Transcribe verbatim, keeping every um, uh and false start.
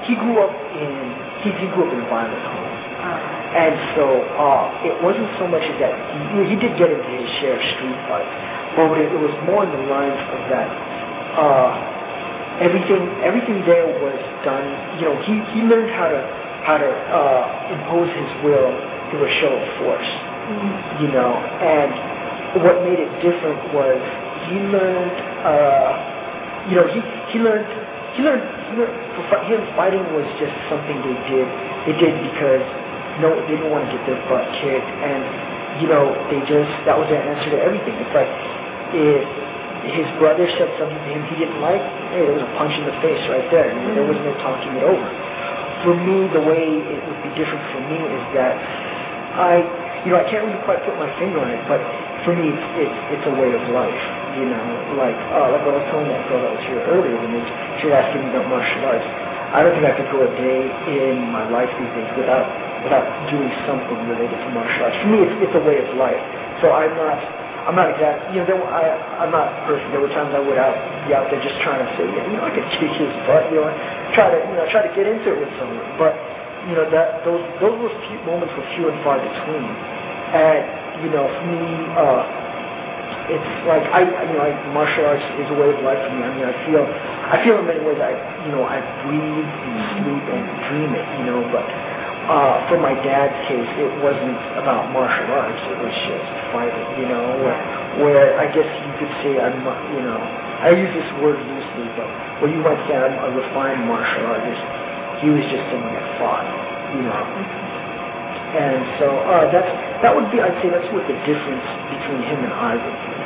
he grew up in he, he grew up in a violent home, Uh, and so uh, it wasn't so much as that he, you know, he did get into his share of street fights, but it, it was more in the lines of that uh, everything everything there was done. You know, he, he learned how to how to uh, impose his will through a show of force. mm, You know, and what made it different was he learned. Uh, you know, he he learned he learned, he learned for fi- him fighting was just something they did. They did because no, they didn't want to get their butt kicked, and you know, they just that was their answer to everything. It's like if his brother said something to him he didn't like, hey, there was a punch in the face right there. You know, there was no talking it over. For me, the way it would be different for me is that I, you know, I can't really quite put my finger on it, but for me, it's it's, it's a way of life. You know, like uh, like what I was telling that girl that was here earlier when they, she was asking me about martial arts. I don't think I could go a day in my life these days without without doing something related to martial arts. For me, it's it's a way of life. So I'm not I'm not exact. You know, there were, I I'm not perfect. There were times I would out be out there just trying to say, yeah, you know, I could kick his butt. You know, try to you know try to get into it with someone, but you know that those those were few moments were few and far between. And you know, for me, uh, it's like I, you know, I, martial arts is a way of life for me. I mean, I feel, I feel in many ways, I, you know, I breathe and sleep and dream it. You know, but uh, for my dad's case, it wasn't about martial arts. It was just fighting. You know, where, where I guess you could say I'm, not, you know, I use this word loosely, but where you might say I'm a refined martial artist. He was just someone that fought. You know. And so uh, that's that would be, I'd say that's what the difference between him and I would be.